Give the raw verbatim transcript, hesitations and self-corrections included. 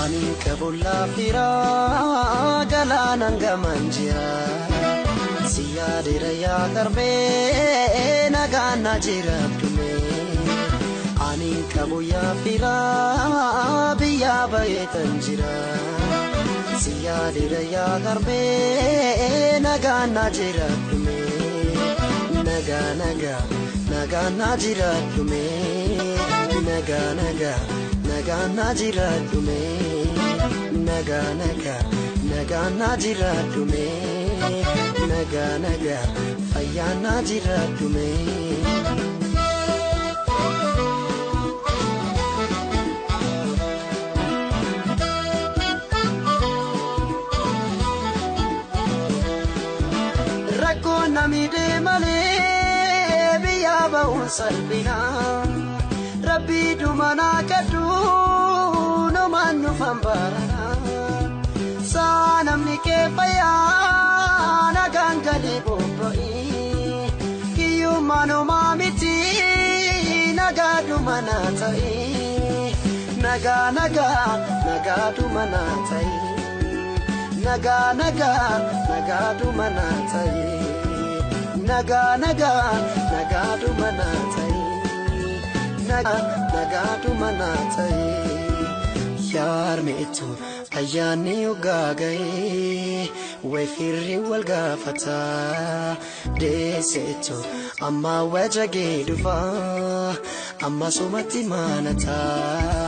ani kabulla fira galana manjira siyadira ya karbe nagana jira tume ani kabuya fira biya bayetanjira siyadira ya karbe nagana jira tume naga naga naga najira tume naga naga naga najira tume naga naga naga najira tume naga naga fayya najira tume rakko namide male biya ba unsalbina rabbi dumana kadu no manu fambarana sanam nike paya nagangale bobroi kiyu mano mamiti nagadu manatai naga naga nagadu manatai naga naga nagadu manatai naga naga nagadu manatai naga nagadu manatai yar meetu ayani ugagai we firri wal gafata desetu amma wajage dufa amma sumati manata